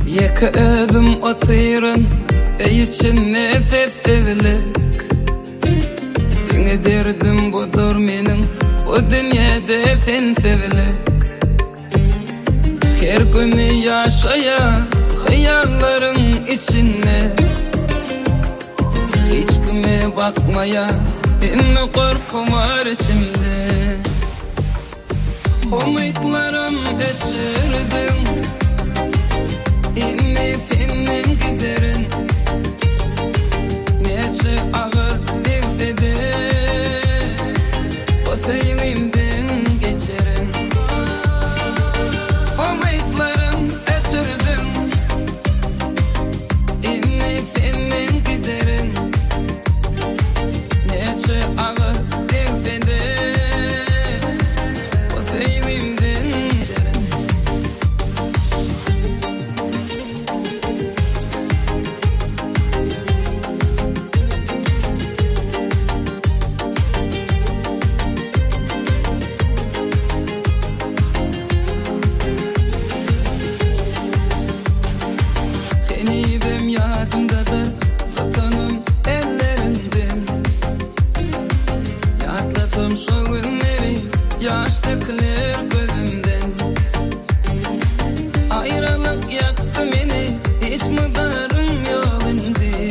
Yeka ödüm otyran için nefes sevilik. Dine derdim budur menin, bu dünyada sen sevilik. Her günü yaşaya hayallerin içinde, hiç kime bakmaya inni korkum var içimde. Umutlarım geçirdim, inni senin giderin. Nece ağır devse de o sevimden geçerin. Umutlarım geçirdim, inni senin giderin. Nece ağır devse de o sevimden geçerin. Seni benim yadımdadır, vatanım ellerinden. Yatladım şu günleri, yaş dökülür gözümden. Ayrılık yaktı beni, hiç mudarım yolunda.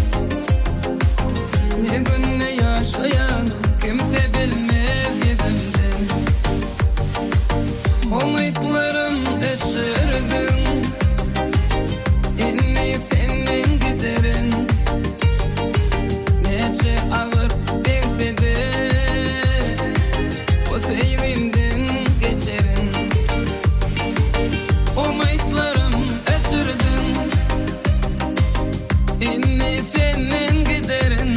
Ne gün ne yaşayan, kimse bilmez gidimden. Umutlarım esirdim, inni senin giderin. Nece ağır devse de o sevimden geçerin. Umutlarım esirdim, inni senin giderin.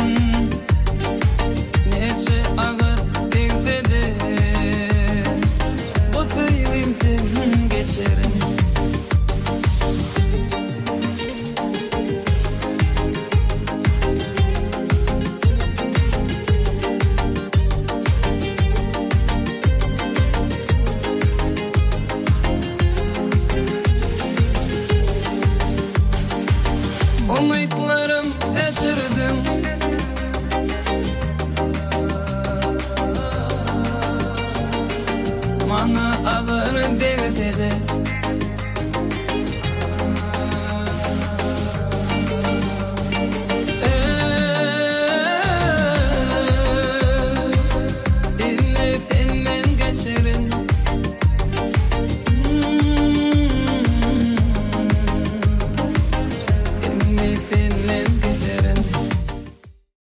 Nece ağır devse de o sevimden